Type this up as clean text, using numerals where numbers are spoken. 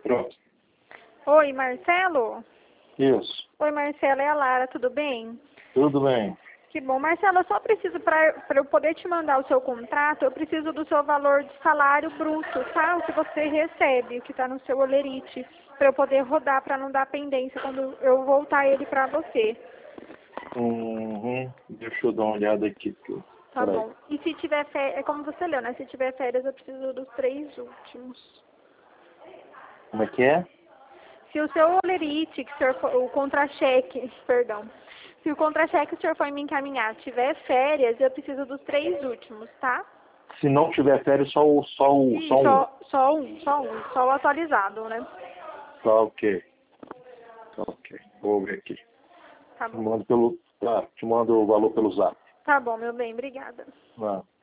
Pronto. Oi, Marcelo? Isso. Oi, Marcelo, é a Lara, tudo bem? Tudo bem. Que bom. Marcelo, eu só preciso, para eu poder te mandar o seu contrato, eu preciso do seu valor de salário bruto, tá? O que você recebe, o que está no seu olerite, para eu poder rodar, para não dar pendência quando eu voltar ele para você. Deixa eu dar uma olhada aqui. Tá bom. E se tiver férias, é como você leu, né? Se tiver férias, eu preciso dos 3 últimos. Como é que é? Se o seu olerite, que o senhor o contra-cheque, perdão. Se o contra-cheque o senhor for me encaminhar tiver férias, eu preciso dos 3 últimos, tá? Se não tiver férias, só um. Só o atualizado, né? Tá ok. Tá ok. Vou ver aqui. Tá Te bom. mando te mando o valor pelo zap. Tá bom, meu bem, obrigada. Ah.